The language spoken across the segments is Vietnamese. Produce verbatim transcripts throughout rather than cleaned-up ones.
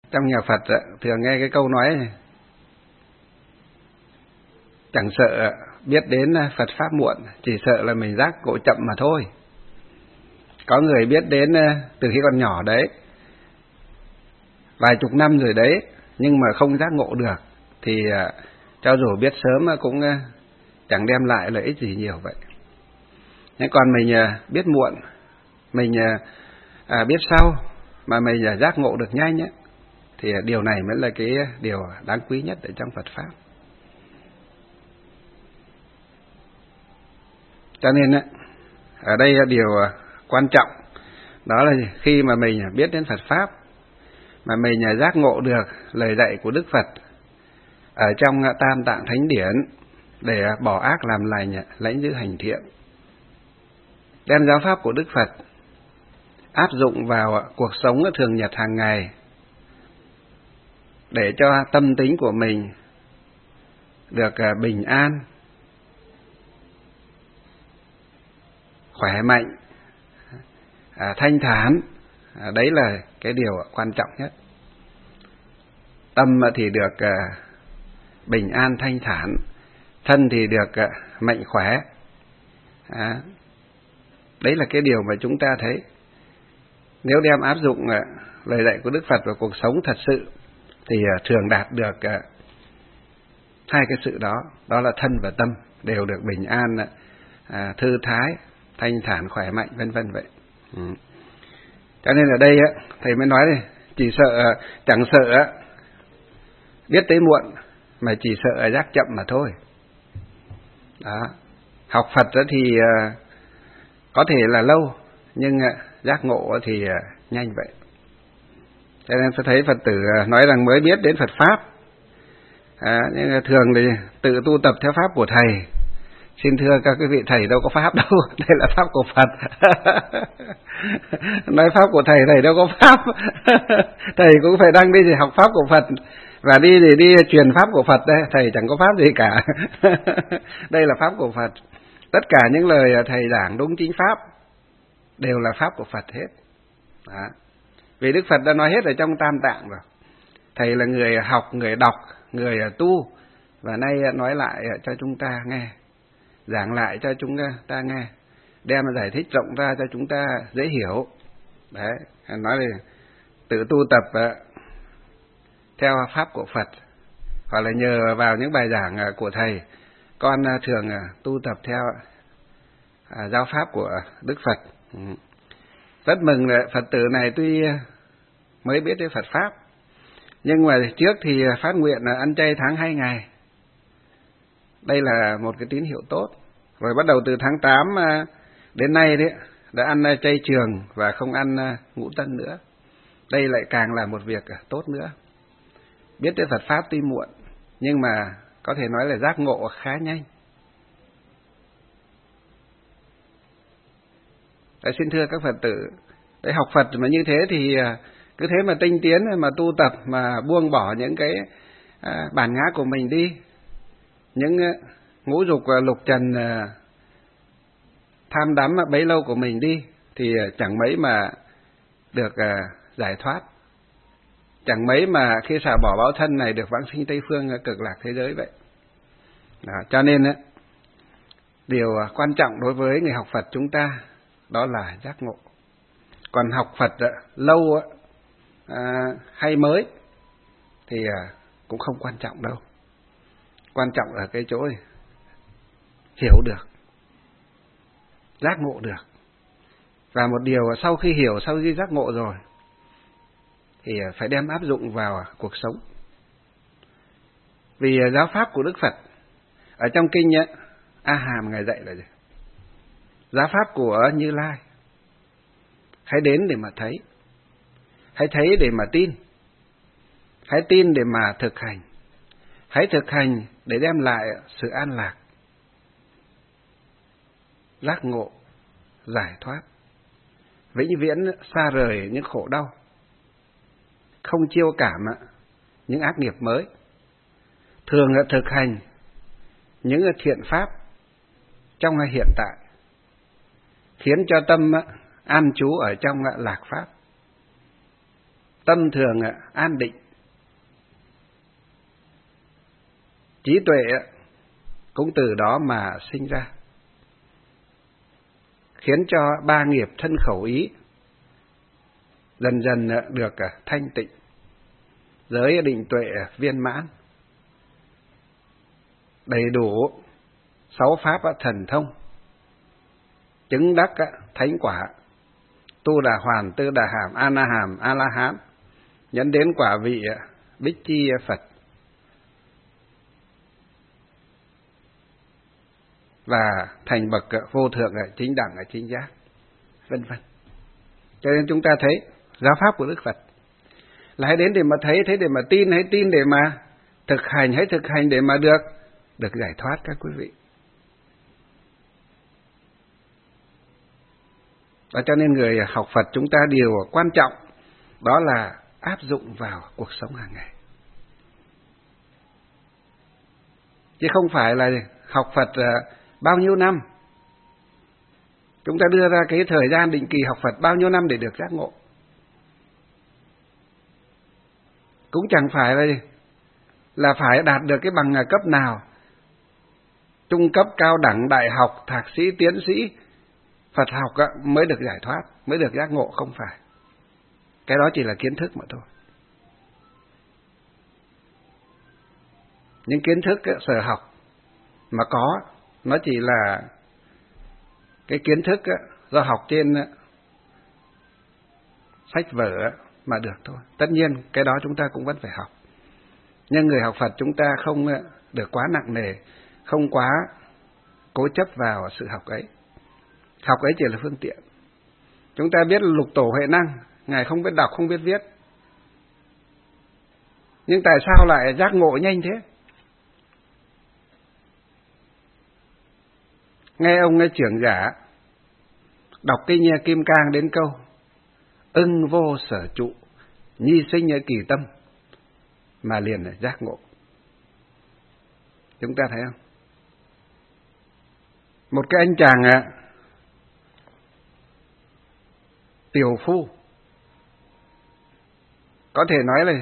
Trong nhà Phật thường nghe cái câu nói này: chẳng sợ biết đến Phật Pháp muộn, chỉ sợ là mình giác ngộ chậm mà thôi. Có người biết đến từ khi còn nhỏ đấy, vài chục năm rồi đấy, nhưng mà không giác ngộ được, thì cho dù biết sớm cũng chẳng đem lại lợi ích gì nhiều vậy. Nhưng còn mình biết muộn, mình à, biết sau, mà mình giác ngộ được nhanh ấy, thì điều này mới là cái điều đáng quý nhất ở trong Phật Pháp. Cho nên ở đây điều quan trọng đó là khi mà mình biết đến Phật Pháp, mà mình giác ngộ được lời dạy của Đức Phật ở trong Tam Tạng Thánh Điển để bỏ ác làm lành, lãnh giữ hành thiện, đem giáo pháp của Đức Phật áp dụng vào cuộc sống thường nhật hàng ngày, để cho tâm tính của mình được bình an, khỏe mạnh, thanh thản. Đấy là cái điều quan trọng nhất. Tâm thì được bình an thanh thản, thân thì được mạnh khỏe. Đấy là cái điều mà chúng ta thấy. Nếu đem áp dụng lời dạy của Đức Phật vào cuộc sống thật sự, thì thường đạt được hai cái sự đó. Đó là thân và tâm đều được bình an, thư thái, thanh thản, khỏe mạnh, vân vân vậy. Ừ. Cho nên ở đây thầy mới nói này, chỉ sợ chẳng sợ biết tới muộn, mà chỉ sợ giác chậm mà thôi. Đó. Học Phật thì có thể là lâu, nhưng giác ngộ thì nhanh vậy. Cho nên tôi thấy Phật tử nói rằng mới biết đến Phật Pháp, à, nhưng thường thì tự tu tập theo Pháp của Thầy. Xin thưa các quý vị, Thầy đâu có Pháp đâu, đây là Pháp của Phật. Nói Pháp của Thầy, Thầy đâu có Pháp. Thầy cũng phải đang đi để học Pháp của Phật, và đi để đi truyền Pháp của Phật đây. Thầy chẳng có Pháp gì cả. Đây là Pháp của Phật. Tất cả những lời Thầy giảng đúng chính Pháp đều là Pháp của Phật hết. Đó. Vì Đức Phật đã nói hết ở trong Tam Tạng rồi. Thầy là người học, người đọc, người tu, và nay nói lại cho chúng ta nghe, giảng lại cho chúng ta nghe, đem giải thích rộng ra cho chúng ta dễ hiểu. Đấy, nói là tự tu tập theo Pháp của Phật, hoặc là nhờ vào những bài giảng của Thầy, con thường tu tập theo giáo Pháp của Đức Phật. Rất mừng là Phật tử này tuy mới biết đến Phật Pháp, nhưng mà trước thì phát nguyện là ăn chay tháng hai ngày. Đây là một cái tín hiệu tốt. Rồi bắt đầu từ tháng tám đến nay đấy, đã ăn chay trường và không ăn ngũ tân nữa. Đây lại càng là một việc tốt nữa. Biết đến Phật Pháp tuy muộn, nhưng mà có thể nói là giác ngộ khá nhanh. Đấy, xin thưa các Phật tử, đấy, học Phật mà như thế thì cứ thế mà tinh tiến, mà tu tập, mà buông bỏ những cái à, bản ngã của mình đi, những ngũ dục lục trần tham đắm bấy lâu của mình đi, thì chẳng mấy mà được à, giải thoát, chẳng mấy mà khi xả bỏ báo thân này được vãng sinh Tây Phương cực lạc thế giới vậy. Đó, cho nên á, điều quan trọng đối với người học Phật chúng ta đó là giác ngộ. Còn học Phật lâu à, hay mới thì à, cũng không quan trọng đâu. Quan trọng ở cái chỗ này, hiểu được, giác ngộ được. Và một điều sau khi hiểu, sau khi giác ngộ rồi, thì phải đem áp dụng vào cuộc sống. Vì giáo pháp của Đức Phật ở trong kinh ấy, A Hàm Ngài dạy là gì? Giáo pháp của Như Lai, hãy đến để mà thấy, hãy thấy để mà tin, hãy tin để mà thực hành, hãy thực hành để đem lại sự an lạc, giác ngộ, giải thoát, vĩnh viễn xa rời những khổ đau, không chiêu cảm những ác nghiệp mới, thường thực hành những thiện pháp trong hiện tại, khiến cho tâm an trú ở trong lạc pháp. tâm thường an định. Trí tuệ cũng từ đó mà sinh ra, khiến cho ba nghiệp thân khẩu ý dần dần được thanh tịnh, giới định tuệ viên mãn, đầy đủ sáu pháp thần thông, chứng đắc thánh quả, tu đà hoàn, tư đà hàm, a na hàm, a la hán, nhấn đến quả vị bích chi Phật, và thành bậc vô thượng chính đẳng chính giác, vân vân. Cho nên chúng ta thấy giáo pháp của Đức Phật là hãy đến để mà thấy, thấy để mà tin, hãy tin để mà thực hành, hãy thực hành để mà được được giải thoát các quý vị. Đó, cho nên người học Phật chúng ta điều quan trọng đó là áp dụng vào cuộc sống hàng ngày, chứ không phải là học Phật bao nhiêu năm. Chúng ta đưa ra cái thời gian định kỳ học Phật bao nhiêu năm để được giác ngộ, cũng chẳng phải là là phải đạt được cái bằng cấp nào, trung cấp, cao đẳng, đại học, thạc sĩ, tiến sĩ Phật học mới được giải thoát, mới được giác ngộ, không phải. Cái đó chỉ là kiến thức mà thôi. Những kiến thức sở học mà có, nó chỉ là cái kiến thức do học trên sách vở mà được thôi. Tất nhiên cái đó chúng ta cũng vẫn phải học. Nhưng người học Phật chúng ta không được quá nặng nề, không quá cố chấp vào sự học ấy. Học ấy chỉ là phương tiện. Chúng ta biết Lục Tổ Huệ Năng, Ngài không biết đọc, không biết viết, nhưng tại sao lại giác ngộ nhanh thế? Nghe ông ấy trưởng giả đọc kinh Kim Cang đến câu ưng vô sở trụ, nhi sinh ở kỳ tâm, mà liền là giác ngộ. Chúng ta thấy không? Một cái anh chàng ạ, tiểu phu, có thể nói là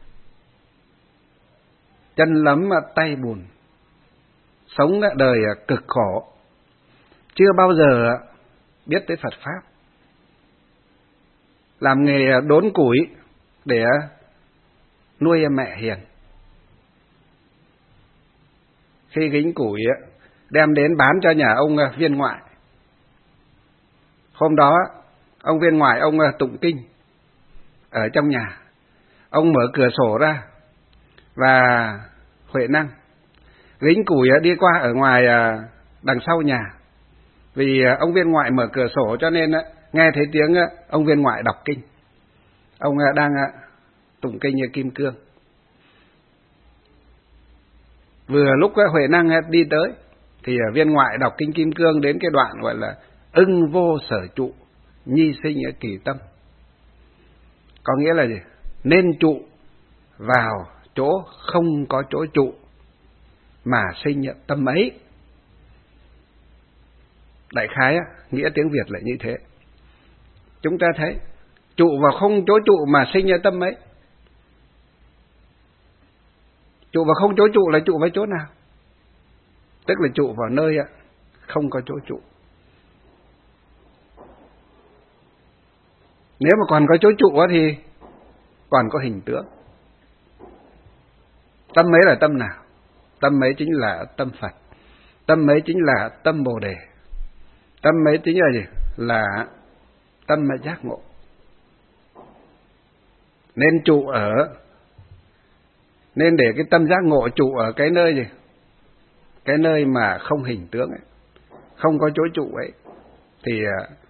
chân lấm tay bùn, sống đời cực khổ, chưa bao giờ biết tới Phật Pháp, làm nghề đốn củi để nuôi mẹ hiền. Khi gánh củi đem đến bán cho nhà ông viên ngoại. Hôm đó ông viên ngoại ông tụng kinh ở trong nhà, ông mở cửa sổ ra và Huệ Năng gánh củi đi qua ở ngoài đằng sau nhà. Vì ông viên ngoại mở cửa sổ cho nên nghe thấy tiếng ông viên ngoại đọc kinh. Ông đang tụng kinh như Kim Cương. Vừa lúc Huệ Năng đi tới thì viên ngoại đọc kinh Kim Cương đến cái đoạn gọi là ưng vô sở trụ, nhi sinh ở kỳ tâm. Có nghĩa là gì? Nên trụ vào chỗ không có chỗ trụ mà sinh tâm ấy. Đại khái nghĩa tiếng Việt lại như thế. Chúng ta thấy trụ vào không chỗ trụ mà sinh ra tâm ấy. Trụ vào không chỗ trụ là trụ vào chỗ nào? Tức là trụ vào nơi không có chỗ trụ. Nếu mà còn có chỗ trụ thì còn có hình tướng. Tâm ấy là tâm nào? Tâm ấy chính là tâm Phật. Tâm ấy chính là tâm Bồ Đề. Tâm ấy chính là gì? Là tâm giác ngộ. Nên trụ ở, nên để cái tâm giác ngộ trụ ở cái nơi gì? Cái nơi mà không hình tướng ấy, không có chỗ trụ ấy, thì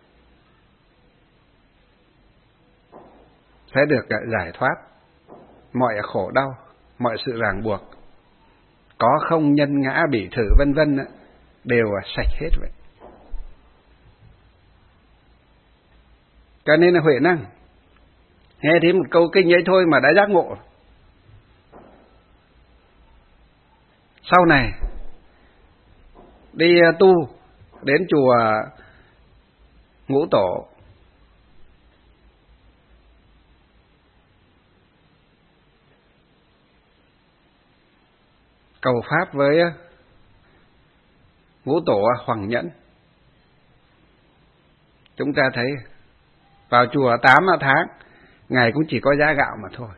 sẽ được giải thoát mọi khổ đau, mọi sự ràng buộc, có không nhân ngã bỉ thử vân vân đều sạch hết vậy. Cho nên là Huệ Năng nghe thấy một câu kinh ấy thôi mà đã giác ngộ. Sau này đi tu đến chùa Ngũ Tổ, cầu pháp với ngũ tổ Hoằng Nhẫn. Chúng ta thấy vào chùa tám tháng, Ngài cũng chỉ có giá gạo mà thôi,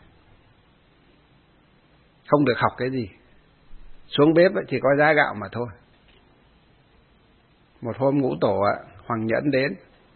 không được học cái gì. Xuống bếp chỉ có giá gạo mà thôi. Một hôm ngũ tổ Hoằng Nhẫn đến,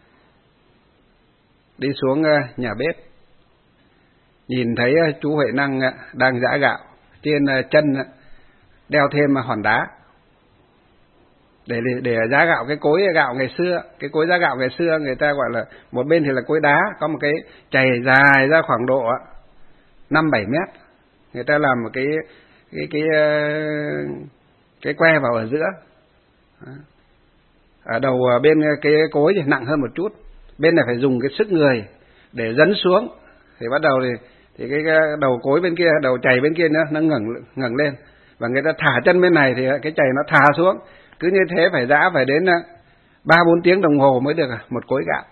đi xuống nhà bếp, nhìn thấy chú Huệ Năng đang giã gạo, trên chân đeo thêm hòn đá để để giã gạo. Cái cối gạo ngày xưa, cái cối giã gạo ngày xưa người ta gọi là một bên thì là cối đá, có một cái chày dài ra khoảng độ năm bảy mét, người ta làm một cái cái cái cái que vào ở giữa. Ở đầu bên cái cối thì nặng hơn một chút, bên này phải dùng cái sức người để dấn xuống, thì bắt đầu thì thì cái đầu cối bên kia, đầu chày bên kia nữa nó ngẩng ngẩng lên, và người ta thả chân bên này thì cái chày nó thả xuống. Cứ như thế phải giã phải đến ba bốn tiếng đồng hồ mới được một cối gạo.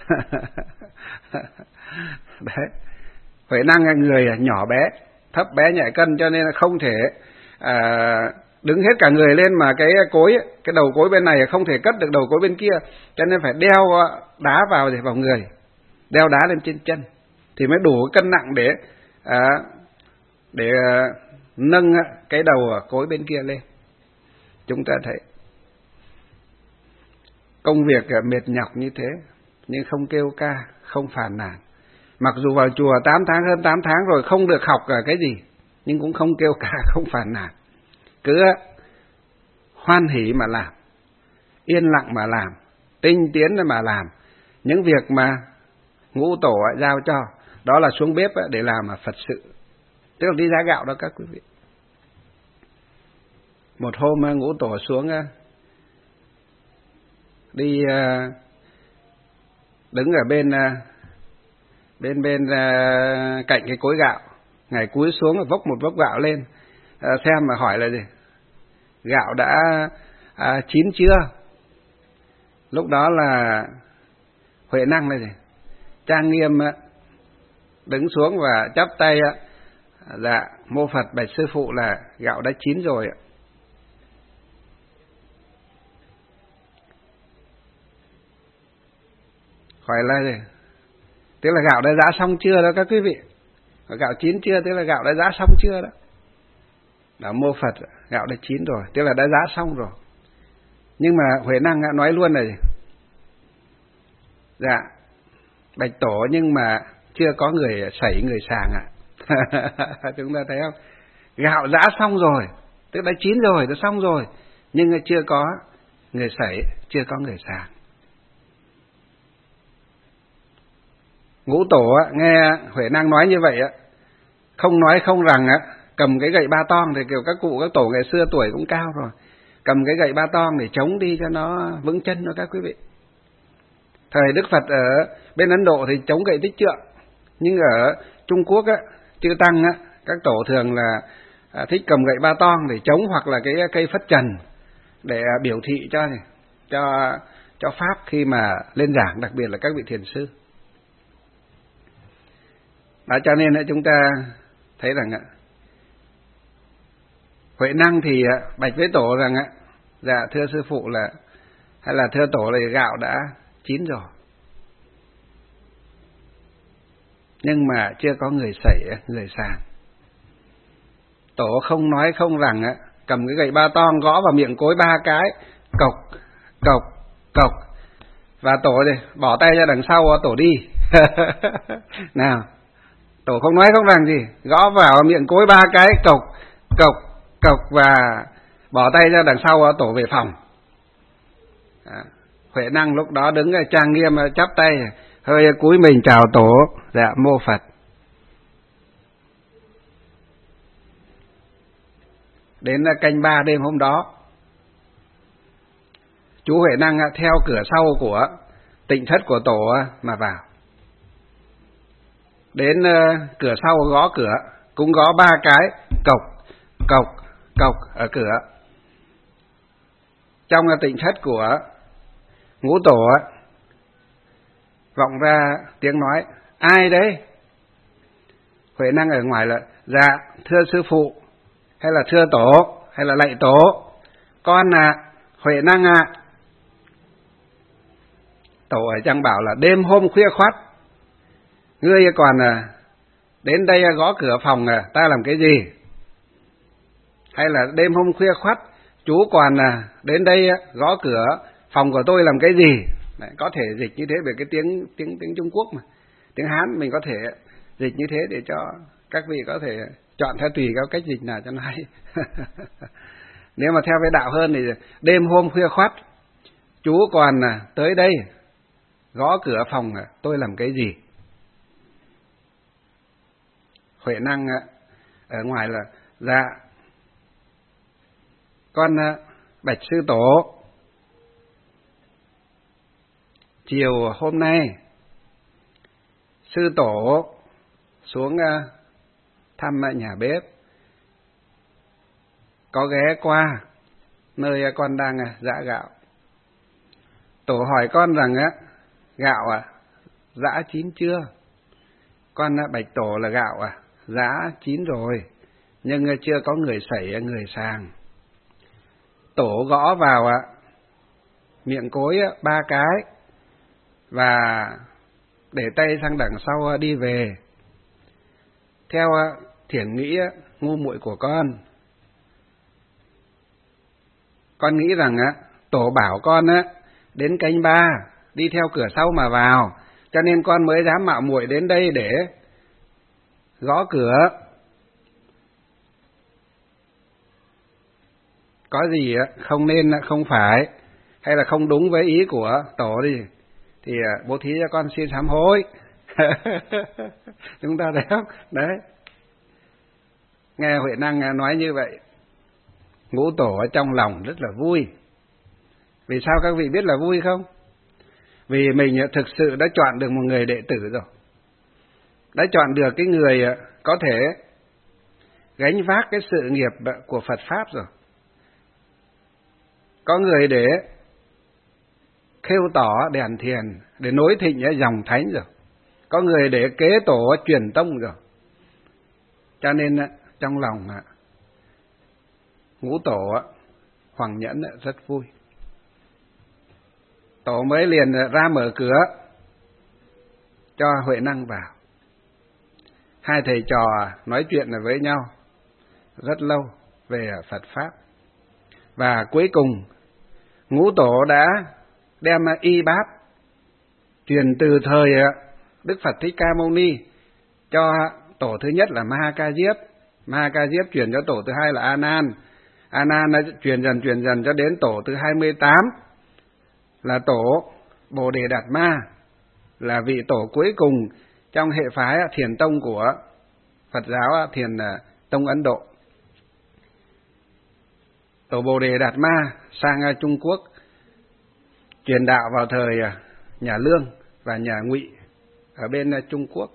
Đấy, Huệ Năng là người nhỏ bé, thấp bé nhẹ cân, cho nên là không thể à, đứng hết cả người lên, mà cái cối, cái đầu cối bên này không thể cất được đầu cối bên kia, cho nên phải đeo đá vào để vào người, đeo đá lên trên chân thì mới đủ cân nặng để à, để à, nâng cái đầu cối bên kia lên. Chúng ta thấy công việc mệt nhọc như thế nhưng không kêu ca, không phàn nàn. Mặc dù vào chùa tám tháng, hơn tám tháng rồi không được học cái gì, nhưng cũng không kêu ca, không phàn nàn. Cứ hoan hỉ mà làm, yên lặng mà làm, tinh tiến mà làm. Những việc mà ngũ tổ giao cho, đó là xuống bếp để làm Phật sự, tức là đi giã gạo đó các quý vị. Một hôm ngũ tổ xuống đi đứng ở bên bên bên cạnh cái cối gạo, Ngài cúi xuống vốc một vốc gạo lên xem mà hỏi là gì, gạo đã à, chín chưa? Lúc đó là Huệ Năng là gì, trang nghiêm đứng xuống và chắp tay, dạ mô Phật bạch sư phụ là gạo đã chín rồi ạ. Hỏi là gì? Tức là gạo đã giã xong chưa đó các quý vị. Gạo chín chưa, tức là gạo đã giã xong chưa đó. Đó mô Phật, gạo đã chín rồi, tức là đã giã xong rồi. Nhưng mà Huệ Năng nói luôn là gì? Dạ, bạch tổ nhưng mà chưa có người sảy người sàng ạ. Chúng ta thấy không? Gạo giã xong rồi, tức đã chín rồi, đã xong rồi, nhưng chưa có người sảy, chưa có người sàng. Ngũ tổ nghe Huệ Năng nói như vậy, không nói không rằng cầm cái gậy ba tong, thì kiểu các cụ các tổ ngày xưa tuổi cũng cao rồi, cầm cái gậy ba tong để chống đi cho nó vững chân đó các quý vị. Thời Đức Phật ở bên Ấn Độ thì chống gậy Tích Trượng, nhưng ở Trung Quốc á, chư tăng á, các tổ thường là thích cầm gậy ba tong để chống, hoặc là cái cây phất trần để biểu thị cho này, cho cho pháp khi mà lên giảng, đặc biệt là các vị thiền sư. Đó, cho nên chúng ta thấy rằng Huệ Năng thì bạch với tổ rằng dạ thưa sư phụ là, hay là thưa tổ là gạo đã chín rồi, nhưng mà chưa có người sảy, người sàng. Tổ không nói không rằng, cầm cái gậy ba tong gõ vào miệng cối ba cái, cộc cộc cộc, và tổ này bỏ tay ra đằng sau tổ đi. Nào, tổ không nói không rằng gì, gõ vào miệng cối ba cái, cộc cộc cộc, và bỏ tay ra đằng sau tổ về phòng. À, Huệ Năng lúc đó đứng trang nghiêm chắp tay, hơi cúi mình chào tổ, dạ mô Phật. Đến canh ba đêm hôm đó, chú Huệ Năng theo cửa sau của tịnh thất của tổ mà vào. Đến cửa sau gõ cửa, cũng gõ ba cái, cộc cộc cộc ở cửa. Trong tịnh thất của ngũ tổ vọng ra tiếng nói, ai đấy? Huệ Năng ở ngoài là, dạ thưa sư phụ, hay là thưa tổ, hay là lạy tổ: con à, Huệ Năng à. Tổ ở trong bảo là: đêm hôm khuya khoắt, ngươi còn à, đến đây gõ cửa phòng à, ta làm cái gì? Hay là đêm hôm khuya khoắt, chú còn à, đến đây gõ cửa phòng của tôi làm cái gì? Đấy, có thể dịch như thế về cái tiếng tiếng tiếng Trung Quốc mà. Tiếng Hán mình có thể dịch như thế để cho các vị có thể chọn theo tùy các cách dịch nào cho nó hay. Nếu mà theo cái đạo hơn thì đêm hôm khuya khoắt, chú còn à, tới đây gõ cửa phòng à, tôi làm cái gì? Huệ Năng à, ở ngoài là: dạ con à, bạch sư tổ, chiều hôm nay sư tổ xuống à, thăm nhà bếp, có ghé qua nơi con đang giã gạo. Tổ hỏi con rằng á, gạo à, giã chín chưa? Con bạch tổ là gạo à, giã chín rồi, nhưng chưa có người sẩy người sàng. Tổ gõ vào à, miệng cối ba cái và để tay sang đằng sau đi về. Theo thiển nghĩ ngu muội của con, con nghĩ rằng á, tổ bảo con á đến canh ba đi theo cửa sau mà vào, cho nên con mới dám mạo muội đến đây để gõ cửa. Có gì á không nên không phải, hay là không đúng với ý của tổ đi thì bố thí cho con xin sám hối. Chúng ta thấy không? Đấy. Nghe Huệ Năng nói như vậy, Ngũ Tổ ở trong lòng rất là vui. Vì sao các vị biết là vui không? Vì mình thực sự đã chọn được một người đệ tử rồi. Đã chọn được cái người có thể gánh vác cái sự nghiệp của Phật Pháp rồi. Có người để khêu tỏ đèn thiền, để nối thịnh dòng thánh rồi. Có người để kế tổ truyền tông rồi. Cho nên trong lòng Ngũ Tổ Hoàng Nhẫn rất vui. Tổ mới liền ra mở cửa cho Huệ Năng vào. Hai thầy trò nói chuyện với nhau rất lâu về Phật Pháp. Và cuối cùng Ngũ Tổ đã đem y bát truyền từ thời Đức Phật Thích Ca Mâu Ni cho tổ thứ nhất là Ma Ha Ca Diếp. Ma Ha Ca Diếp truyền cho tổ thứ hai là A Nan. A Nan đã truyền dần truyền dần cho đến tổ thứ hai mươi tám là tổ Bồ Đề Đạt Ma, là vị tổ cuối cùng trong hệ phái Thiền Tông của Phật giáo Thiền Tông Ấn Độ. Tổ Bồ Đề Đạt Ma sang Trung Quốc truyền đạo vào thời nhà Lương và nhà Ngụy ở bên Trung Quốc.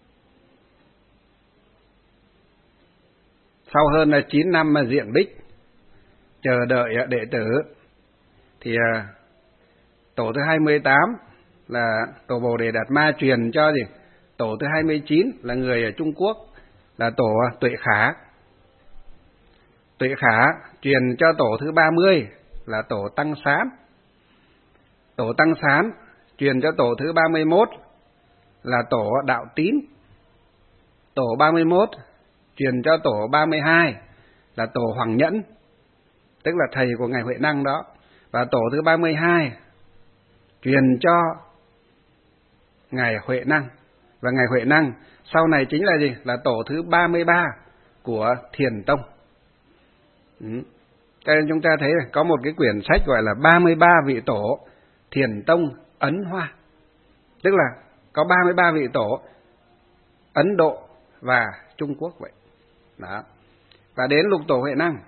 Sau hơn chín năm diện bích chờ đợi đệ tử thì tổ thứ hai mươi tám là tổ Bồ Đề Đạt Ma truyền cho gì? Tổ thứ hai mươi chín là người ở Trung Quốc, là tổ Tuệ Khả. Tuệ Khả truyền cho tổ thứ ba mươi là tổ Tăng Sán. Tổ Tăng Sán truyền cho tổ thứ ba mươi mốt là tổ Đạo Tín. Tổ ba mươi mốt truyền cho tổ ba mươi hai là tổ Hoàng Nhẫn, tức là thầy của ngài Huệ Năng đó. Và tổ thứ ba mươi hai truyền cho ngài Huệ Năng. Và ngài Huệ Năng sau này chính là gì? Là tổ thứ ba mươi ba của Thiền Tông. Ừ. Cho nên chúng ta thấy có một cái quyển sách gọi là ba mươi ba vị tổ Thiền Tông Ấn Hoa. Tức là có ba mươi ba vị tổ Ấn Độ và Trung Quốc vậy. Đó. Và đến lục tổ Huệ Năng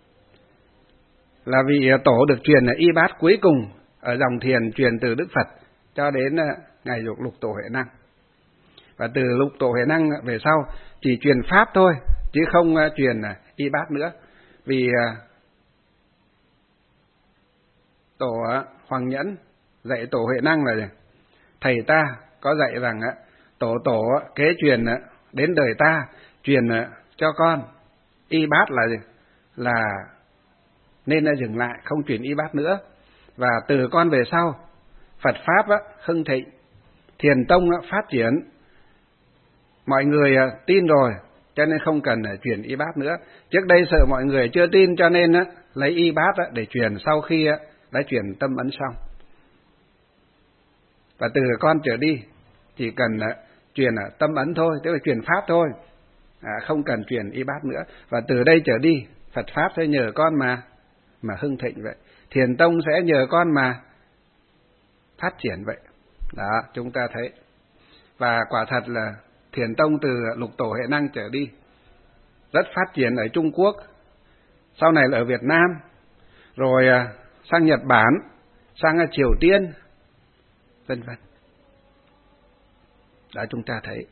là vị tổ được truyền là y bát cuối cùng ở dòng thiền truyền từ Đức Phật cho đến ngày lục tổ Huệ Năng. Và từ lục tổ Huệ Năng về sau chỉ truyền pháp thôi chứ không truyền y bát nữa. Vì tổ Hoàng Nhẫn dạy tổ Huệ Năng là thầy ta có dạy rằng tổ tổ kế truyền đến đời ta truyền cho con y bát là gì? Là nên là dừng lại, không truyền y bát nữa. Và từ con về sau, Phật Pháp á, hưng thịnh, Thiền Tông á, phát triển, mọi người á, tin rồi, cho nên không cần truyền y bát nữa. Trước đây sợ mọi người chưa tin cho nên á, lấy y bát á, để truyền sau khi á, đã truyền tâm ấn xong. Và từ con trở đi, chỉ cần á, truyền tâm ấn thôi, tức là truyền Pháp thôi, à, không cần truyền y bát nữa. Và từ đây trở đi, Phật Pháp sẽ nhờ con mà mà hưng thịnh vậy. Thiền Tông sẽ nhờ con mà phát triển vậy. Đó, chúng ta thấy. Và quả thật là Thiền Tông từ Lục Tổ Huệ Năng trở đi rất phát triển ở Trung Quốc, sau này là ở Việt Nam, rồi sang Nhật Bản, sang Triều Tiên, vân vân. Đó, chúng ta thấy.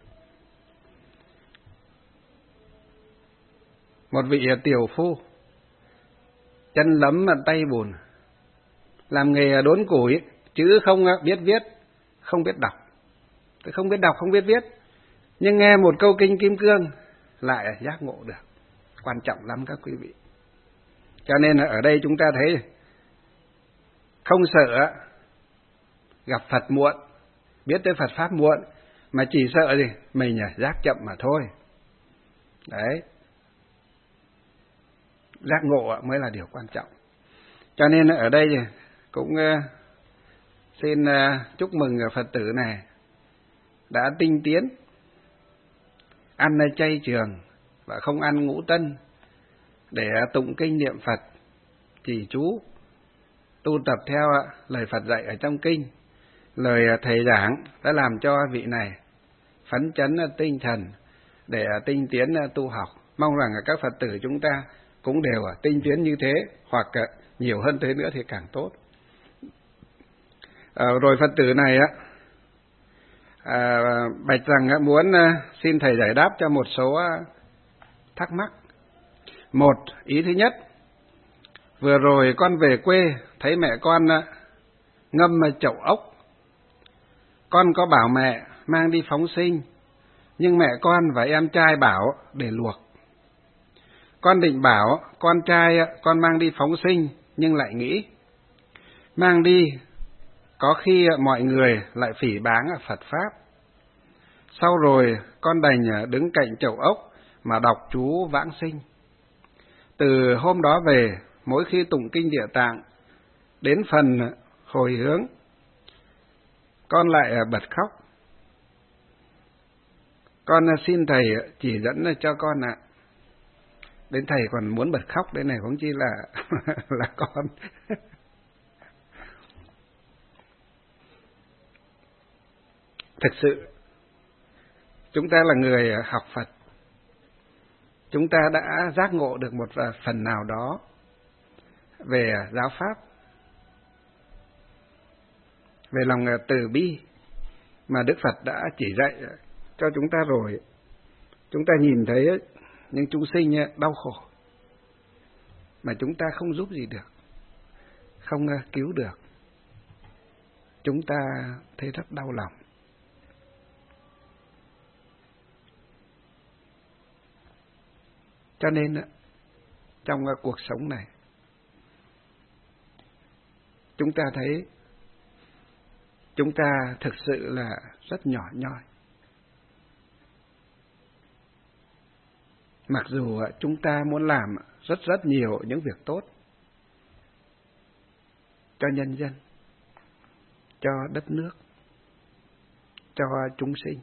Một vị tiểu phu, chân lấm tay bùn, làm nghề đốn củi, chứ không biết viết, không biết đọc. Không biết đọc, không biết viết, nhưng nghe một câu kinh Kim Cương lại giác ngộ được. Quan trọng lắm các quý vị. Cho nên ở đây chúng ta thấy không sợ gặp Phật muộn, biết tới Phật Pháp muộn, mà chỉ sợ gì? Mình giác chậm mà thôi. Đấy. Giác ngộ mới là điều quan trọng. Cho nên ở đây cũng xin chúc mừng Phật tử này đã tinh tiến, ăn chay trường và không ăn ngũ tân, để tụng kinh niệm Phật, trì chú, tu tập theo lời Phật dạy ở trong kinh. Lời thầy giảng đã làm cho vị này phấn chấn tinh thần để tinh tiến tu học. Mong rằng các Phật tử chúng ta cũng đều tinh tiến như thế, hoặc nhiều hơn thế nữa thì càng tốt. À, rồi Phật tử này á à, bạch rằng muốn xin thầy giải đáp cho một số thắc mắc. Một, ý thứ nhất, vừa rồi con về quê thấy mẹ con ngâm chậu ốc. Con có bảo mẹ mang đi phóng sinh, nhưng mẹ con và em trai bảo để luộc. Con định bảo con trai con mang đi phóng sinh, nhưng lại nghĩ mang đi có khi mọi người lại phỉ báng Phật Pháp. Sau rồi con đành đứng cạnh chậu ốc mà đọc chú vãng sinh. Từ hôm đó về, mỗi khi tụng kinh Địa Tạng, đến phần hồi hướng, con lại bật khóc. Con xin thầy chỉ dẫn cho con ạ. Đến thầy còn muốn bật khóc, đến này không chỉ là là con. Thực sự, chúng ta là người học Phật, chúng ta đã giác ngộ được một phần nào đó về giáo Pháp, về lòng từ bi mà Đức Phật đã chỉ dạy cho chúng ta rồi. Chúng ta nhìn thấy những chúng sinh đau khổ mà chúng ta không giúp gì được, không cứu được, chúng ta thấy rất đau lòng. Cho nên trong cuộc sống này, chúng ta thấy chúng ta thực sự là rất nhỏ nhoi. Mặc dù chúng ta muốn làm rất rất nhiều những việc tốt cho nhân dân, cho đất nước, cho chúng sinh,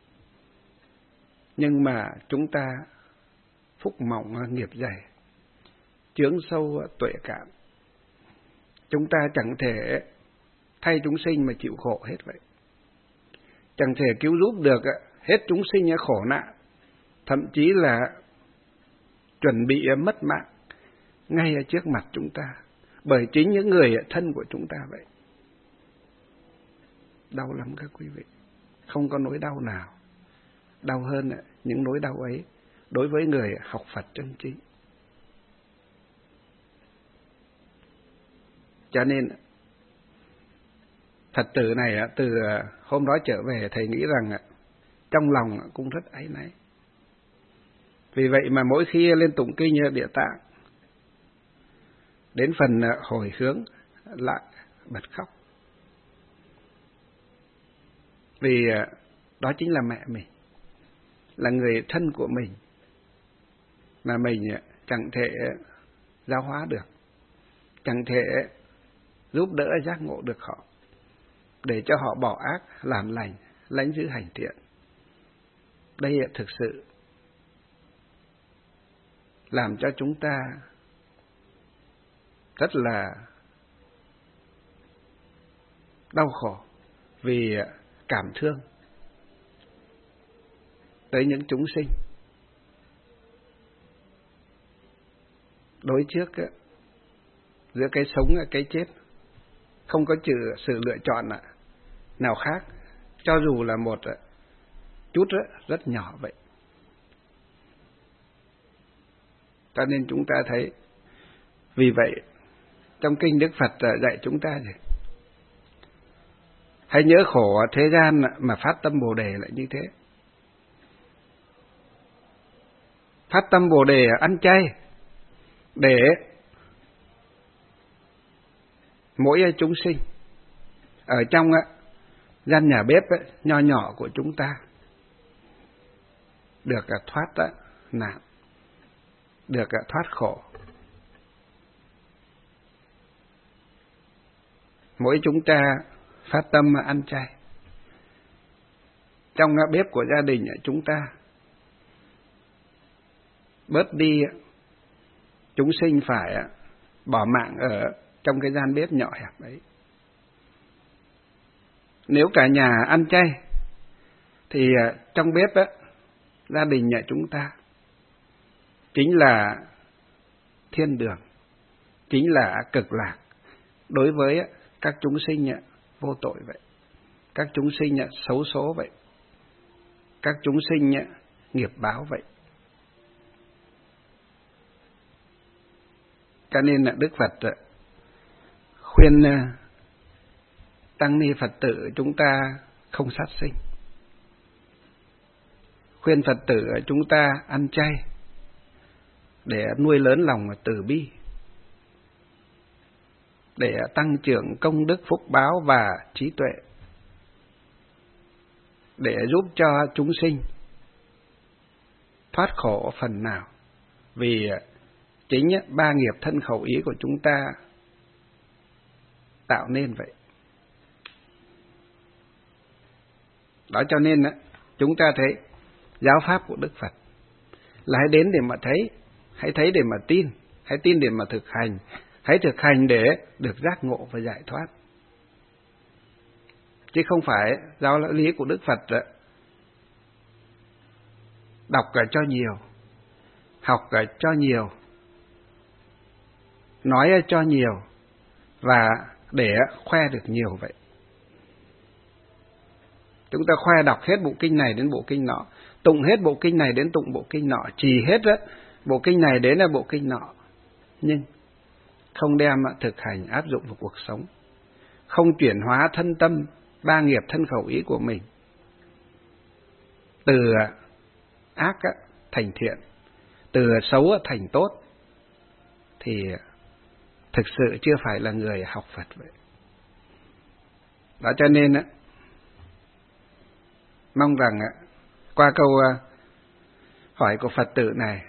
nhưng mà chúng ta phúc mỏng nghiệp dày, chướng sâu tuệ cạn. Chúng ta chẳng thể thay chúng sinh mà chịu khổ hết vậy. Chẳng thể cứu giúp được hết chúng sinh khổ nạn, thậm chí là chuẩn bị mất mạng ngay ở trước mặt chúng ta, bởi chính những người thân của chúng ta vậy. Đau lắm các quý vị, không có nỗi đau nào đau hơn những nỗi đau ấy đối với người học Phật chân chính. Cho nên Phật tử này từ hôm đó trở về, thầy nghĩ rằng trong lòng cũng rất áy náy. Vì vậy mà mỗi khi lên tụng kinh Địa Tạng, đến phần hồi hướng lại bật khóc. Vì đó chính là mẹ mình, là người thân của mình, mà mình chẳng thể giáo hóa được, chẳng thể giúp đỡ giác ngộ được họ, để cho họ bỏ ác, làm lành, lãnh giữ hành thiện. Đây thực sự làm cho chúng ta rất là đau khổ, vì cảm thương tới những chúng sinh. Đối trước giữa cái sống và cái chết, không có chữ sự lựa chọn nào khác, cho dù là một chút rất nhỏ vậy. Cho nên chúng ta thấy, vì vậy trong kinh Đức Phật dạy chúng ta gì? Hãy nhớ khổ thế gian mà phát tâm Bồ Đề lại như thế. Phát tâm Bồ Đề ăn chay để mỗi chúng sinh ở trong gian nhà bếp nho nhỏ của chúng ta được thoát nạn, được thoát khổ. Mỗi chúng ta phát tâm ăn chay, trong bếp của gia đình chúng ta bớt đi chúng sinh phải bỏ mạng ở trong cái gian bếp nhỏ hẹp ấy. Nếu cả nhà ăn chay thì trong bếp á, gia đình nhà chúng ta chính là thiên đường, chính là cực lạc đối với các chúng sinh vô tội vậy, các chúng sinh xấu số vậy, các chúng sinh nghiệp báo vậy. Cho nên là Đức Phật khuyên tăng ni Phật tử chúng ta không sát sinh, khuyên Phật tử chúng ta ăn chay để nuôi lớn lòng từ bi, để tăng trưởng công đức phúc báo và trí tuệ, để giúp cho chúng sinh thoát khổ phần nào. Vì chính ba nghiệp thân khẩu ý của chúng ta tạo nên vậy. Đó cho nên chúng ta thấy giáo pháp của Đức Phật là hãy đến để mà thấy, hãy thấy để mà tin, hãy tin để mà thực hành, hãy thực hành để được giác ngộ và giải thoát. Chứ không phải giáo lý của Đức Phật đọc cho nhiều, học cho nhiều, nói cho nhiều và để khoe được nhiều vậy. Chúng ta khoe đọc hết bộ kinh này đến bộ kinh nọ, tụng hết bộ kinh này đến tụng bộ kinh nọ, trì hết bộ kinh này đến là bộ kinh nọ, nhưng không đem thực hành áp dụng vào cuộc sống, không chuyển hóa thân tâm ba nghiệp thân khẩu ý của mình từ ác thành thiện, từ xấu thành tốt, thì thực sự chưa phải là người học Phật vậy. Đó cho nên mong rằng qua câu hỏi của Phật tử này,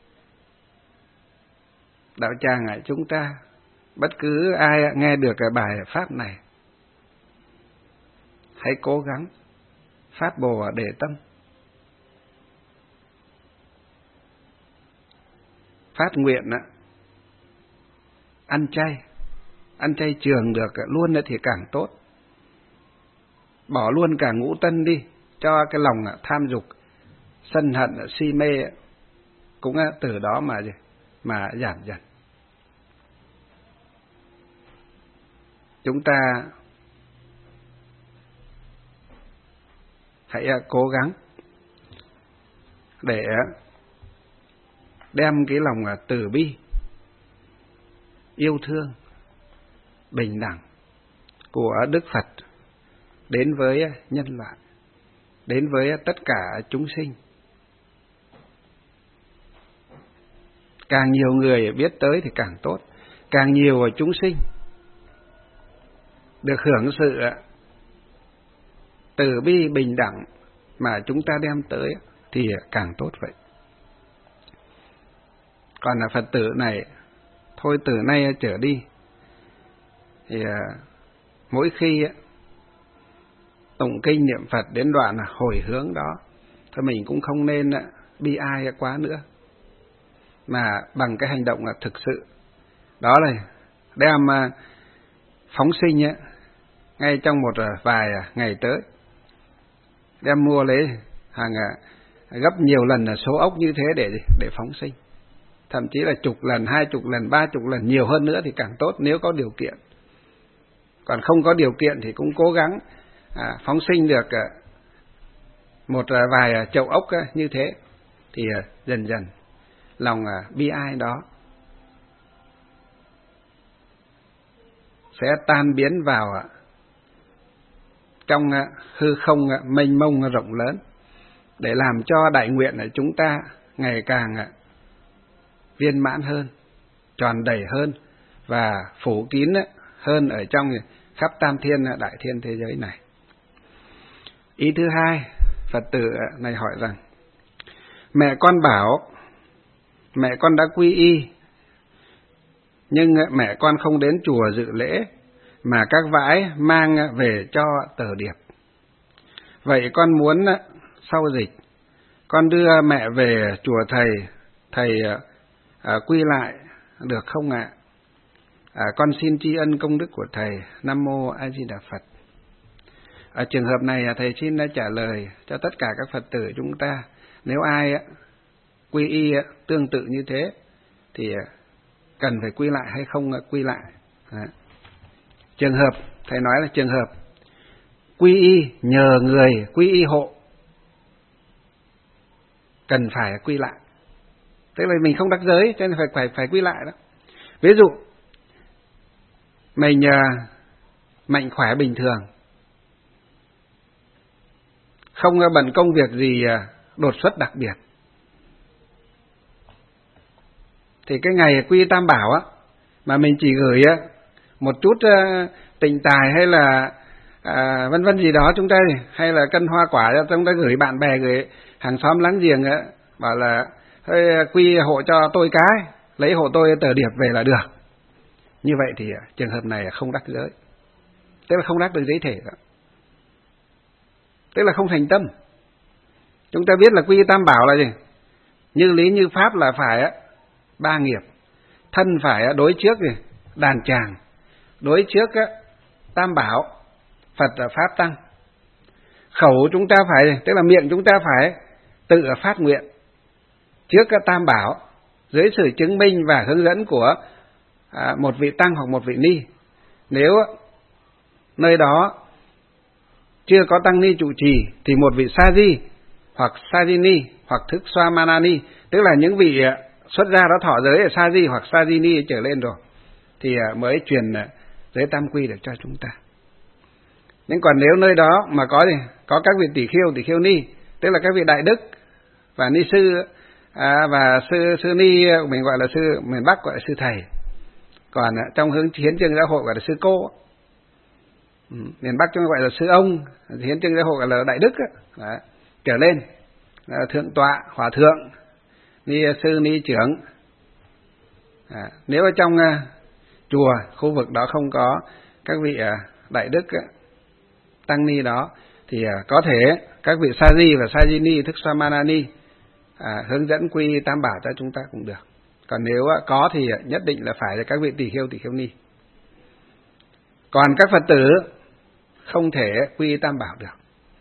đạo tràng chúng ta, bất cứ ai nghe được cái bài pháp này, hãy cố gắng phát Bồ Đề tâm, phát nguyện ăn chay, ăn chay trường được luôn thì càng tốt, bỏ luôn cả ngũ tân đi, cho cái lòng tham dục, sân hận, si mê cũng từ đó mà mà giảm dần. Chúng ta hãy cố gắng để đem cái lòng từ bi, yêu thương, bình đẳng của Đức Phật đến với nhân loại, đến với tất cả chúng sinh. Càng nhiều người biết tới thì càng tốt, càng nhiều chúng sinh được hưởng sự từ bi bình đẳng mà chúng ta đem tới thì càng tốt vậy. Còn là Phật tử này, thôi từ nay trở đi thì mỗi khi tụng kinh niệm Phật đến đoạn hồi hướng đó, thôi mình cũng không nên bi ai quá nữa, mà bằng cái hành động là thực sự đó là đem phóng sinh ngay trong một vài ngày tới, đem mua lấy hàng gấp nhiều lần là số ốc như thế để để phóng sinh, thậm chí là chục lần, hai chục lần, ba chục lần, nhiều hơn nữa thì càng tốt nếu có điều kiện. Còn không có điều kiện thì cũng cố gắng à, phóng sinh được à, một à, vài à, chậu ốc à, như thế thì à, dần dần lòng à, bi ai đó sẽ tan biến vào à, trong à, hư không à, mênh mông à, rộng lớn, để làm cho đại nguyện của chúng ta ngày càng à, viên mãn hơn, tròn đầy hơn và phủ kín à, hơn ở trong khắp tam thiên đại thiên thế giới này. Ý thứ hai, Phật tử này hỏi rằng: mẹ con bảo mẹ con đã quy y, nhưng mẹ con không đến chùa dự lễ, mà các vãi mang về cho tờ điệp. Vậy con muốn sau dịch con đưa mẹ về chùa thầy, thầy à, quy lại được không ạ? À, con xin tri ân công đức của thầy. Nam mô A Di Đà Phật. Ở trường hợp này thầy xin trả lời cho tất cả các Phật tử chúng ta, nếu ai quy y tương tự như thế thì cần phải quy lại hay không quy lại. Đó. Trường hợp thầy nói là trường hợp quy y nhờ người quy y hộ cần phải quy lại, tức là mình không đắc giới cho nên phải phải phải quy lại đó. Ví dụ mình mạnh khỏe bình thường, không bận công việc gì đột xuất đặc biệt, thì cái ngày quy tam bảo á mà mình chỉ gửi một chút tịnh tài hay là à, vân vân gì đó chúng ta, hay là cân hoa quả chúng ta gửi bạn bè, gửi hàng xóm láng giềng á, bảo là hơi quy hộ cho tôi cái, lấy hộ tôi tờ điệp về là được. Như vậy thì trường hợp này không đắc giới, tức là không đắc được giới thể đó. Tức là không thành tâm. Chúng ta biết là quy tam bảo là gì? Như lý như pháp là phải ba nghiệp. Thân phải đối trước gì? Đàn tràng. Đối trước tam bảo, Phật là pháp tăng. Khẩu chúng ta phải, tức là miệng chúng ta phải tự phát nguyện trước các tam bảo, dưới sự chứng minh và hướng dẫn của à, một vị tăng hoặc một vị ni. Nếu nơi đó chưa có tăng ni trụ trì thì một vị sa di hoặc sa di ni hoặc thức xoa manani, tức là những vị xuất gia đó thọ giới ở sa di hoặc sa di ni trở lên rồi thì mới truyền giới tam quy được cho chúng ta. Nhưng còn nếu nơi đó mà có gì có các vị tỷ khiêu tỷ khiêu ni, tức là các vị đại đức và ni sư à, và sư sư ni mình gọi là sư, miền Bắc gọi là sư thầy, còn trong hướng hiến chương giáo hội gọi là sư cô, ừ, miền Bắc chúng gọi là sư ông, hiến chương giáo hội gọi là đại đức đó, trở lên là thượng tọa, hòa thượng, ni sư, ni trưởng. À, nếu ở trong uh, chùa khu vực đó không có các vị uh, đại đức uh, tăng ni đó thì uh, có thể các vị sa di và sa di ni, thức sa manani à, hướng dẫn quy tam bảo cho chúng ta cũng được. Còn nếu uh, có thì uh, nhất định là phải là các vị tỷ khiêu tỷ khiêu ni. Còn các Phật tử không thể quy tam bảo được.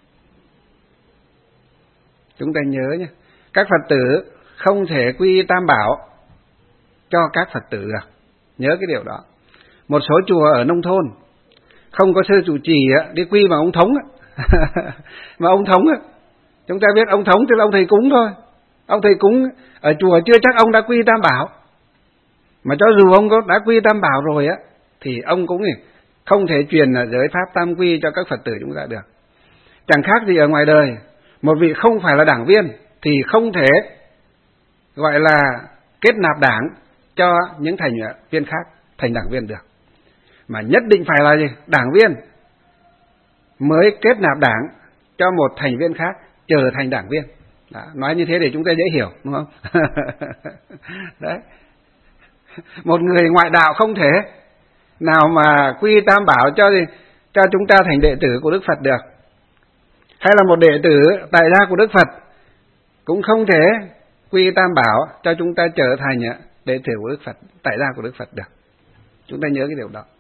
Chúng ta nhớ nhé, các Phật tử không thể quy tam bảo cho các Phật tử được. Nhớ cái điều đó. Một số chùa ở nông thôn không có sư trụ trì đi quy bằng ông thống mà ông thống chúng ta biết ông thống tức là ông thầy cúng thôi. Ông thầy cúng ở chùa chưa chắc ông đã quy tam bảo, mà cho dù ông có đã quy tam bảo rồi á thì ông cũng không thể truyền giới pháp tam quy cho các Phật tử chúng ta được. Chẳng khác gì ở ngoài đời, một vị không phải là đảng viên thì không thể gọi là kết nạp đảng cho những thành viên khác. thành đảng viên được. Mà nhất định phải là gì? Đảng viên mới kết nạp đảng cho một thành viên khác trở thành đảng viên. Đó, nói như thế để chúng ta dễ hiểu, đúng không? Đấy. Một người ngoại đạo không thể nào mà quy tam bảo cho gì, cho chúng ta thành đệ tử của Đức Phật được. Hay là một đệ tử tại gia của Đức Phật cũng không thể quy tam bảo cho chúng ta trở thành đệ tử của Đức Phật, tại gia của Đức Phật được. Chúng ta nhớ cái điều đó.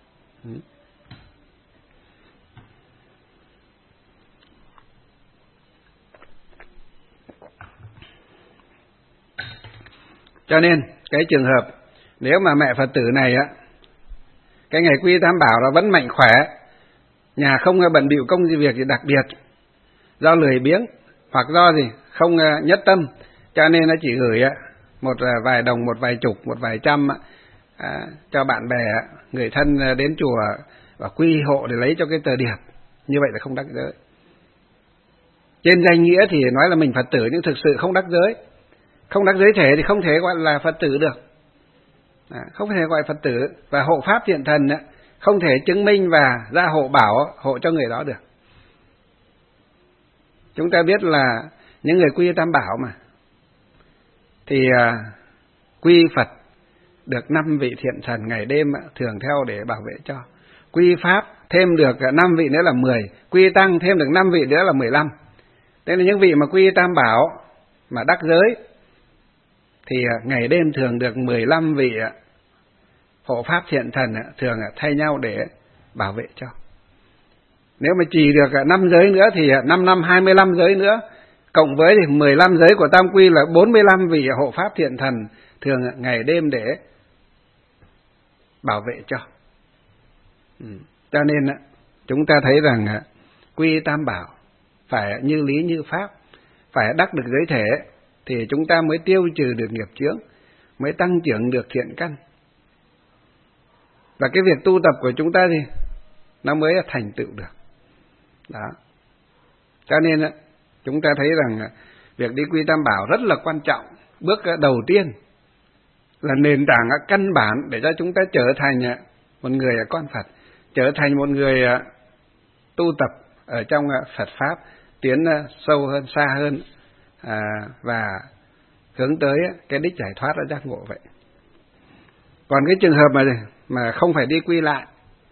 Cho nên cái trường hợp nếu mà mẹ Phật tử này á, cái ngày quy tam bảo là vẫn mạnh khỏe, nhà không bận bịu công việc gì đặc biệt, do lười biếng hoặc do gì không nhất tâm, cho nên nó chỉ gửi một vài đồng, một vài chục, một vài trăm à, cho bạn bè, người thân đến chùa và quy hộ để lấy cho cái tờ điệp, như vậy là không đắc giới. Trên danh nghĩa thì nói là mình Phật tử nhưng thực sự không đắc giới. Không đắc giới thể thì không thể gọi là Phật tử được, à, không thể gọi Phật tử. Và hộ pháp thiện thần không thể chứng minh và ra hộ bảo hộ cho người đó được. Chúng ta biết là những người quy tam bảo mà thì à, quy Phật được năm vị thiện thần ngày đêm thường theo để bảo vệ cho. Quy pháp thêm được năm vị nữa là mười, quy tăng thêm được năm vị nữa là mười lăm. Thế là những vị mà quy tam bảo mà đắc giới thì ngày đêm thường được mười lăm vị hộ pháp thiện thần thường thay nhau để bảo vệ cho. Nếu mà chỉ được năm giới nữa thì năm năm hai mươi lăm giới nữa, cộng với thì mười lăm giới của tam quy là bốn mươi lăm vị hộ pháp thiện thần thường ngày đêm để bảo vệ cho. Ừ. Cho nên chúng ta thấy rằng quy tam bảo phải như lý như pháp, phải đắc được giới thể thì chúng ta mới tiêu trừ được nghiệp chướng, mới tăng trưởng được thiện căn. Và cái việc tu tập của chúng ta thì nó mới thành tựu được. Đó. Cho nên chúng ta thấy rằng việc đi quy tam bảo rất là quan trọng. Bước đầu tiên là nền tảng căn bản để cho chúng ta trở thành một người con Phật, trở thành một người tu tập ở trong Phật Pháp, tiến sâu hơn, xa hơn, à, và hướng tới cái đích giải thoát ở giác ngộ vậy. Còn cái trường hợp mà mà không phải đi quy lại,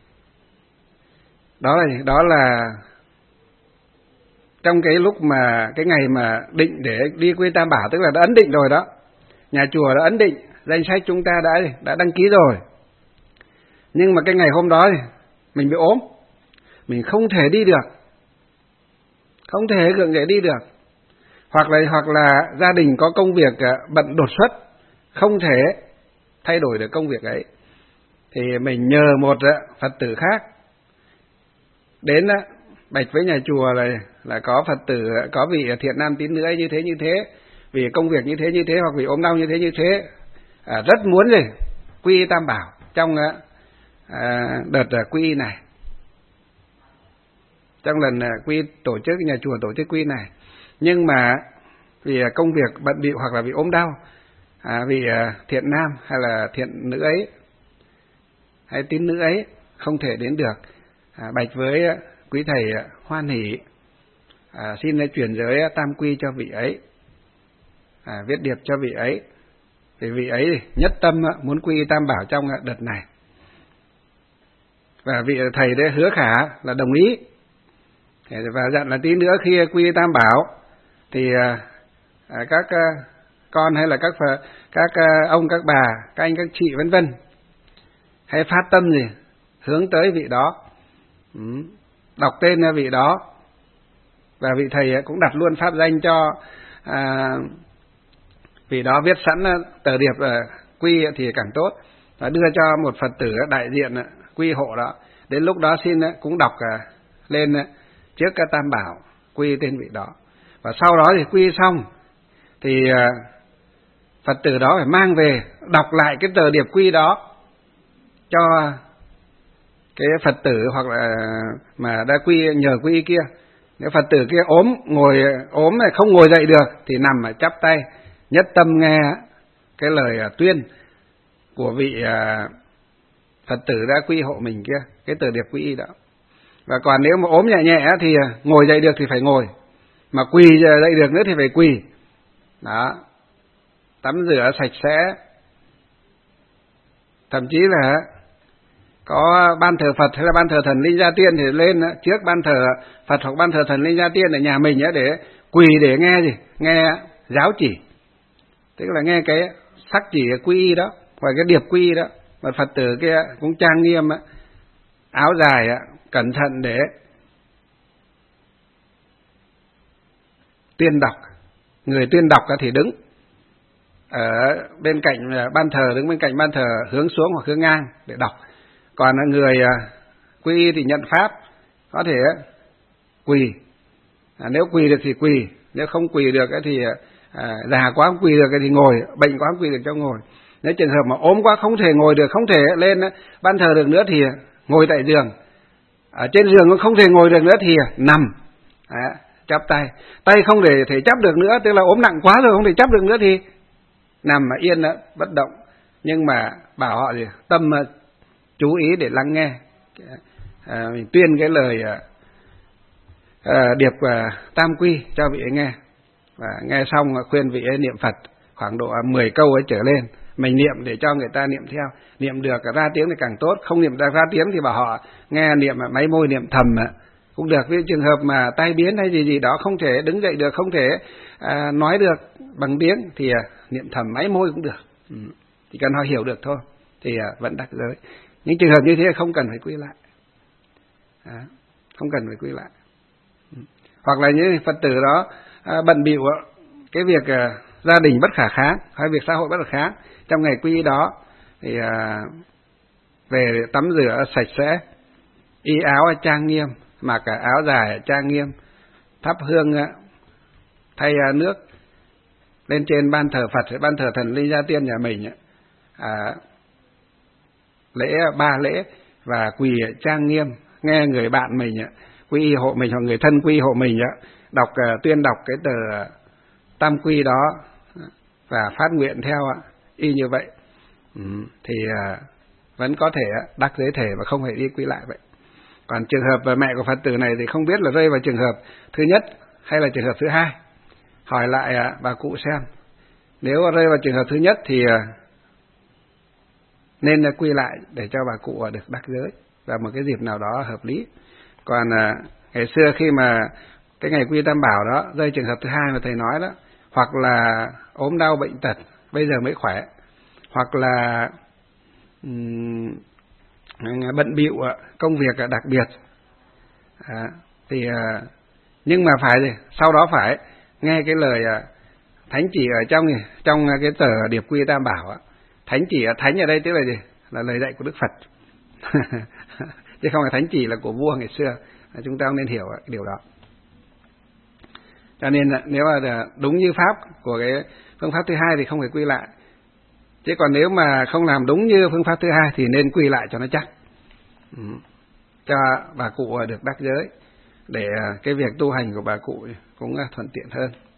đó là đó là trong cái lúc mà cái ngày mà định để đi quy tam bảo, tức là đã ấn định rồi đó, nhà chùa đã ấn định, danh sách chúng ta đã đã đăng ký rồi. Nhưng mà cái ngày hôm đó thì mình bị ốm, mình không thể đi được, không thể gượng dậy đi được, hoặc là hoặc là gia đình có công việc bận đột xuất, không thể thay đổi được công việc ấy, thì mình nhờ một Phật tử khác đến bạch với nhà chùa là là có Phật tử, có vị thiện nam tín nữ ấy như thế như thế, vì công việc như thế như thế, hoặc vì ốm đau như thế như thế, à, rất muốn gì quy tam bảo trong à, đợt quy này, trong lần quy tổ chức nhà chùa tổ chức quy này. Nhưng mà vì công việc bận bịu hoặc là vì ốm đau, à, vì thiện nam hay là thiện nữ ấy hay tín nữ ấy không thể đến được, à, bạch với quý thầy hoan hỷ, à, xin chuyển giới tam quy cho vị ấy, à, viết điệp cho vị ấy, thì vị ấy nhất tâm muốn quy tam bảo trong đợt này, và vị thầy đấy hứa khả là đồng ý, và dặn là tí nữa khi quy tam bảo thì à, các à, con hay là các các à, ông các bà, các anh các chị vân vân hãy phát tâm gì hướng tới vị đó, ừ, đọc tên vị đó, và vị thầy cũng đặt luôn pháp danh cho à, vị đó, viết sẵn tờ điệp à, quy thì càng tốt, và đưa cho một Phật tử đại diện quy hộ đó. Đến lúc đó xin cũng đọc à, lên trước các tam bảo quy tên vị đó, và sau đó thì quy xong thì à, Phật tử đó phải mang về đọc lại cái tờ điệp quy đó cho cái Phật tử hoặc là mà đã quy nhờ quy kia. Nếu Phật tử kia ốm, ngồi ốm này không ngồi dậy được thì nằm mà chắp tay nhất tâm nghe cái lời tuyên của vị Phật tử đã quy hộ mình kia, cái từ điệp quy y đó. Và còn nếu mà ốm nhẹ nhẹ thì ngồi dậy được thì phải ngồi, mà quỳ dậy được nữa thì phải quỳ. Đó, tắm rửa sạch sẽ, thậm chí là có ban thờ Phật hay là ban thờ thần linh gia tiên thì lên trước ban thờ Phật hoặc ban thờ thần linh gia tiên ở nhà mình để quỳ để nghe gì, nghe giáo chỉ, tức là nghe cái sắc chỉ quy y đó, hoặc cái điệp quy y đó. Mà Phật tử kia cũng trang nghiêm, áo dài, cẩn thận để tuyên đọc. Người tuyên đọc thì đứng ở bên cạnh ban thờ, đứng bên cạnh ban thờ hướng xuống hoặc hướng ngang để đọc. Còn người quy y thì nhận pháp, có thể quỳ, à, nếu quỳ được thì quỳ, nếu không quỳ được thì à, già quá không quỳ được thì ngồi, bệnh quá không quỳ được cho ngồi. Nếu trường hợp mà ốm quá không thể ngồi được, không thể lên ban thờ được nữa thì ngồi tại giường. Ở trên giường cũng không thể ngồi được nữa thì nằm, à, chắp tay. Tay không thể thể chắp được nữa, tức là ốm nặng quá rồi không thể chắp được nữa thì nằm mà yên đó, bất động. Nhưng mà bảo họ gì tâm chú ý để lắng nghe, à, mình tuyên cái lời à, điệp à, tam quy cho vị ấy nghe, và nghe xong khuyên vị ấy niệm Phật khoảng độ mười câu ấy trở lên. Mình niệm để cho người ta niệm theo, niệm được ra tiếng thì càng tốt, không niệm ra ra tiếng thì bảo họ nghe niệm máy môi niệm thầm cũng được. Với trường hợp mà tai biến hay gì gì đó không thể đứng dậy được, không thể à, nói được bằng tiếng thì à, niệm thầm máy môi cũng được, ừ. Chỉ cần họ hiểu được thôi thì à, vẫn đắc giới. Những trường hợp như thế không cần phải quy lại, à, không cần phải quy lại. Ừ. Hoặc là những Phật tử đó à, bận bịu cái việc à, gia đình bất khả kháng hay việc xã hội bất khả kháng, trong ngày quy y đó thì à, về tắm rửa sạch sẽ, y áo trang nghiêm, mặc áo dài trang nghiêm, thắp hương thay nước lên trên ban thờ Phật, ban thờ thần linh gia tiên nhà mình, à, lễ ba lễ và quỳ trang nghiêm, nghe người bạn mình quy y hộ mình hoặc người thân quy y hộ mình đọc tuyên đọc cái tờ tam quy đó và phát nguyện theo y như vậy, ừ, thì à, vẫn có thể đắc giới thể và không phải đi quy lại vậy. Còn trường hợp mẹ của Phật tử này thì không biết là rơi vào trường hợp thứ nhất hay là trường hợp thứ hai, hỏi lại à, bà cụ xem. Nếu rơi vào trường hợp thứ nhất thì à, nên quy lại để cho bà cụ được đắc giới vào một cái dịp nào đó hợp lý. Còn à, ngày xưa khi mà cái ngày quy tam bảo đó rơi trường hợp thứ hai mà thầy nói đó, hoặc là ốm đau bệnh tật bây giờ mới khỏe, hoặc là um, bận bịu công việc đặc biệt, à, thì à, nhưng mà phải gì sau đó phải nghe cái lời à, thánh chỉ ở trong trong cái tờ điệp quy tam bảo. Thánh chỉ thánh ở đây tức là gì, là lời dạy của Đức Phật chứ không phải thánh chỉ là của vua ngày xưa. Chúng ta nên hiểu điều đó. Cho nên nếu mà đúng như pháp của cái phương pháp thứ hai thì không phải quy lại, chứ còn nếu mà không làm đúng như phương pháp thứ hai thì nên quy lại cho nó chắc, ừ. cho bà cụ được đắc giới để cái việc tu hành của bà cụ cũng thuận tiện hơn.